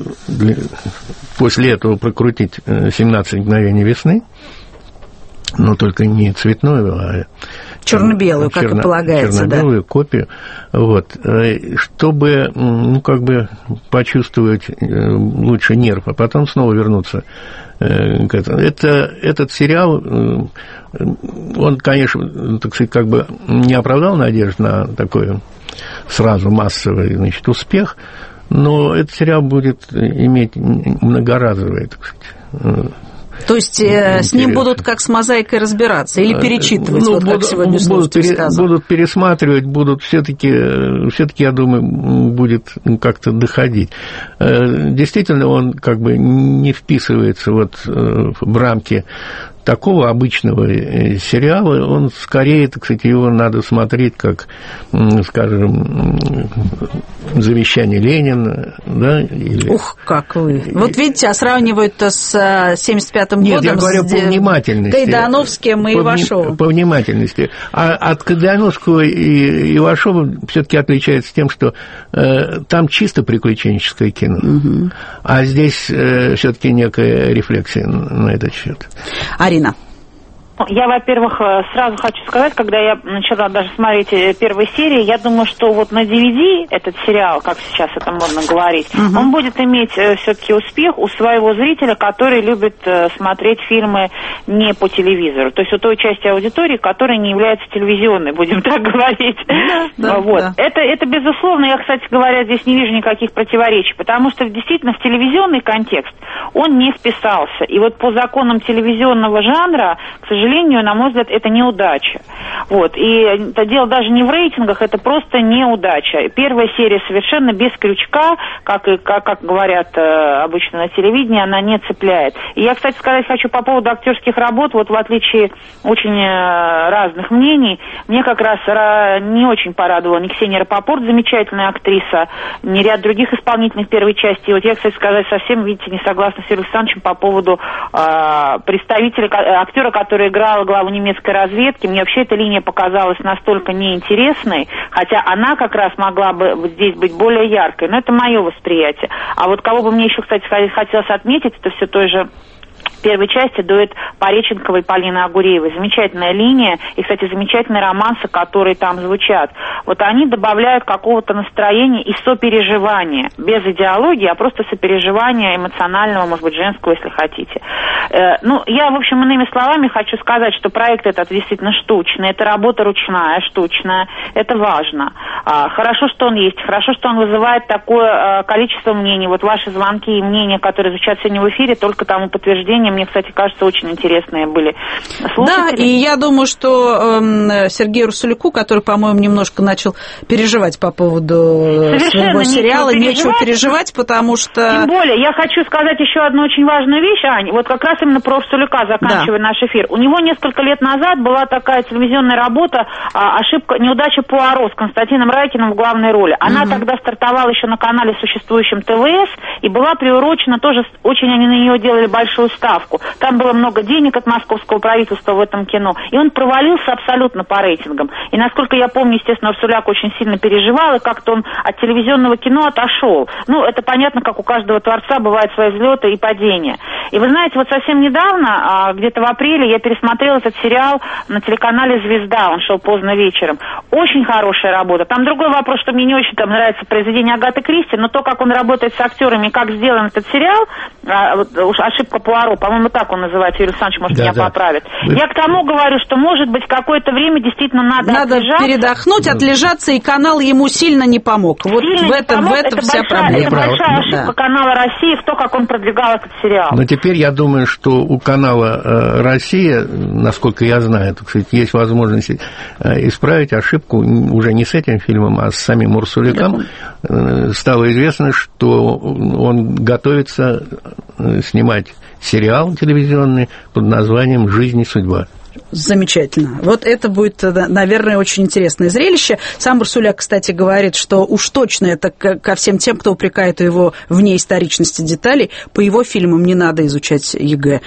после этого прокрутить «17 мгновений весны», но только не цветную, а черно-белую, как и полагается, черно-белую копию, чтобы, почувствовать лучше нерв, а потом снова вернуться к этому. Этот сериал, он, конечно, не оправдал надежд на такой сразу массовый, успех, но этот сериал будет иметь многоразовый, То есть с ним будут как с мозаикой разбираться или перечитывать, как сегодня сказал? Будут пересматривать, будут все-таки, я думаю, будет как-то доходить. Действительно, он не вписывается в рамки такого обычного сериала, он скорее, его надо смотреть как, «Завещание Ленина», да? Или... Ух, как вы! Вот видите, сравнивают-то с 75-м годом. Нет, я говорю по внимательности. Кайдановским и Ивашовым. По внимательности. А от Кайдановского и Ивашова все-таки отличается тем, что там чисто приключенческое кино. Угу. А здесь все-таки некая рефлексия на этот счет. Арина. Я, во-первых, сразу хочу сказать, когда я начала даже смотреть первые серии, я думаю, что вот на DVD этот сериал, как сейчас это модно говорить, он будет иметь все-таки успех у своего зрителя, который любит смотреть фильмы не по телевизору. То есть у той части аудитории, которая не является телевизионной, будем так говорить. Это безусловно, я, кстати говоря, здесь не вижу никаких противоречий, потому что действительно в телевизионный контекст он не вписался. И вот по законам телевизионного жанра, к сожалению, на мой взгляд, это неудача. Вот. И это дело даже не в рейтингах, это просто неудача. Первая серия совершенно без крючка, как говорят обычно на телевидении, она не цепляет. И я, кстати, сказать хочу по поводу актерских работ, вот в отличие очень разных мнений, мне как раз не очень порадовала ни Ксения Рапопорт, замечательная актриса, ни ряд других исполнительных первой части. И вот я, кстати, сказать совсем, видите, не согласна с Юрием Александровичем по поводу представителя, актера, который играл главу немецкой разведки. Мне вообще эта линия показалась настолько неинтересной, хотя она как раз могла бы здесь быть более яркой. Но это мое восприятие. А вот кого бы мне еще, кстати, хотелось отметить, это все той же первой части дуэт Пореченковой и Полины Агуреевой. Замечательная линия и, кстати, замечательные романсы, которые там звучат. Вот они добавляют какого-то настроения и сопереживания. Без идеологии, а просто сопереживания эмоционального, может быть, женского, если хотите. Я, в общем, иными словами хочу сказать, что проект этот действительно штучный. Это работа ручная, штучная. Это важно. Хорошо, что он есть. Хорошо, что он вызывает такое количество мнений. Вот ваши звонки и мнения, которые звучат сегодня в эфире, только тому подтверждение. Мне, кстати, кажется, очень интересные были слушатели. Да, и я думаю, что Сергею Русуляку, который, по-моему, немножко начал переживать по поводу своего сериала, нечего переживать, потому что... Тем более, я хочу сказать еще одну очень важную вещь, Ань, вот как раз именно про Русуляка, заканчивая наш эфир. У него несколько лет назад была такая телевизионная работа «Неудача Пуаро» с Константином Райкиным в главной роли. Она тогда стартовала еще на канале, существующем ТВС, и была приурочена тоже, очень они на нее делали большую ставку. Там было много денег от московского правительства в этом кино. И он провалился абсолютно по рейтингам. И, насколько я помню, естественно, Русуляк очень сильно переживал, и как-то он от телевизионного кино отошел. Это понятно, как у каждого творца бывают свои взлеты и падения. И вы знаете, вот совсем недавно, где-то в апреле, я пересмотрела этот сериал на телеканале «Звезда». Он шел поздно вечером. Очень хорошая работа. Там другой вопрос, что мне не очень там нравится произведение Агаты Кристи, но то, как он работает с актерами, как сделан этот сериал, «Ошибка Пуаро», по-моему, так он называется, Юрий Александрович, может, меня поправит. Я к тому говорю, что, может быть, какое-то время действительно надо передохнуть, отлежаться, и канал ему сильно не помог. Вот в этом вся проблема. Это большая ошибка канала «Россия» в то, как он продвигал этот сериал. Но теперь я думаю, что у канала «Россия», насколько я знаю, так сказать, есть возможность исправить ошибку уже не с этим фильмом, а с самим Урсуляком. Стало известно, что он готовится снимать сериал телевизионный под названием «Жизнь и судьба». Замечательно. Вот это будет, наверное, очень интересное зрелище. Сам Урсуляк, кстати, говорит, что уж точно это ко всем тем, кто упрекает его в неисторичности деталей, по его фильмам не надо изучать ЕГЭ.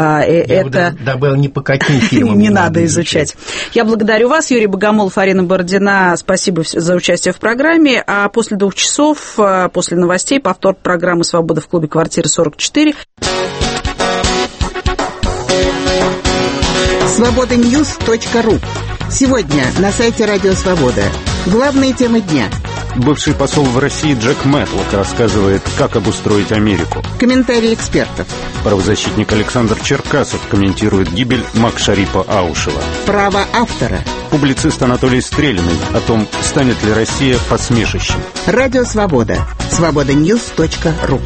Я бы добавил, ни по каким фильмам не надо изучать. Я благодарю вас, Юрий Богомолов, Арина Бородина. Спасибо за участие в программе. А после 2 часов, после новостей, повтор программы «Свобода» в клубе «Квартира 44». Свободаньюз.ру. Сегодня на сайте Радио Свобода. Главные темы дня. Бывший посол в России Джек Мэтлок рассказывает, как обустроить Америку. Комментарии экспертов. Правозащитник Александр Черкасов комментирует гибель Макшарипа Аушева. Право автора. Публицист Анатолий Стрелиный о том, станет ли Россия посмешищем. Радио Свобода. Свободаньюз.ру.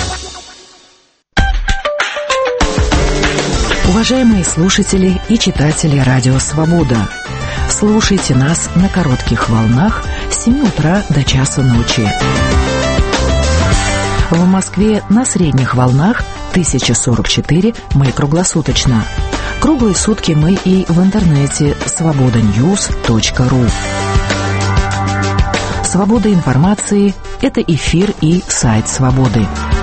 Уважаемые слушатели и читатели Радио Свобода, слушайте нас на коротких волнах с 7 утра до часа ночи. В Москве на средних волнах 1044 мы круглосуточно. Круглые сутки мы и в интернете свободаньюз.ру. Свобода информации – это эфир и сайт Свободы.